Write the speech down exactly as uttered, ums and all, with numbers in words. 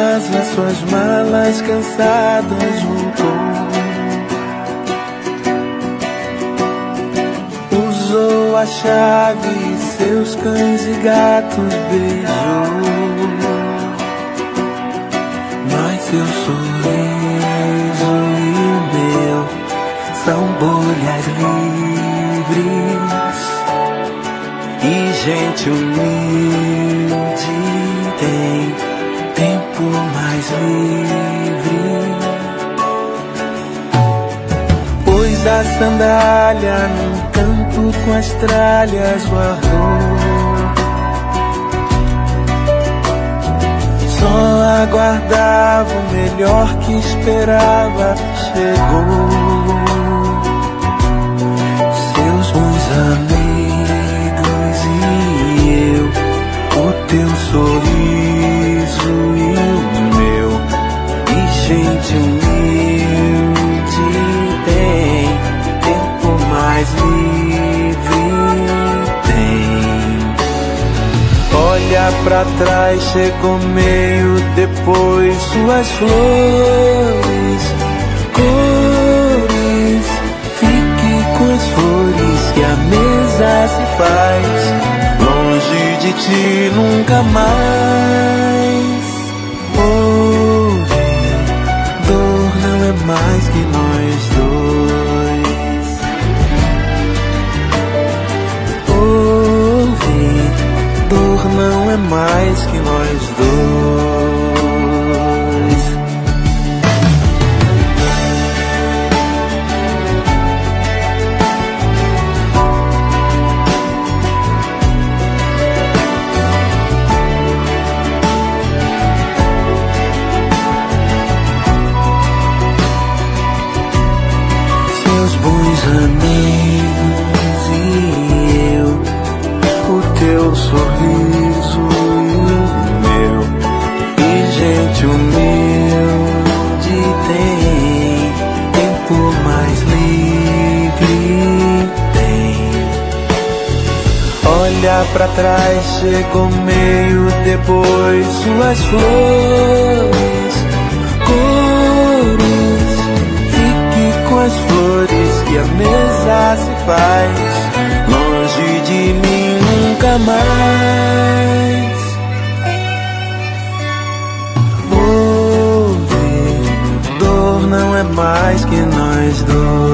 casa, suas malas cansadas voltou. Usou a chave e seus cães e gatos beijou. Mas seu sorriso e o meu são bolhas livres. E gente humilde tem tempo mais livre. Pôs a sandália num canto com as tralhas guardou. Só aguardava o melhor que esperava, chegou. Seus bons amigos e eu, o teu sorriso e o meu. E gente humilde tem tempo mais livre, tem. Olha pra trás, chegou meio depois, suas flores, cores. Fique com as flores que a mesa se faz. Longe de ti nunca mais. Ouvir, dor não é mais que nós dois. Ouvir, dor não é mais que nós dois. Seus bons amigos e eu, o teu sorriso e o meu. E gente humilde tem tempo mais livre, tem. Olha pra trás, chegou meio depois, suas flores, cores. Fique com as flores que a mesa se faz. Longe de mim nunca mais. Ouvir, dor não é mais que nós dois.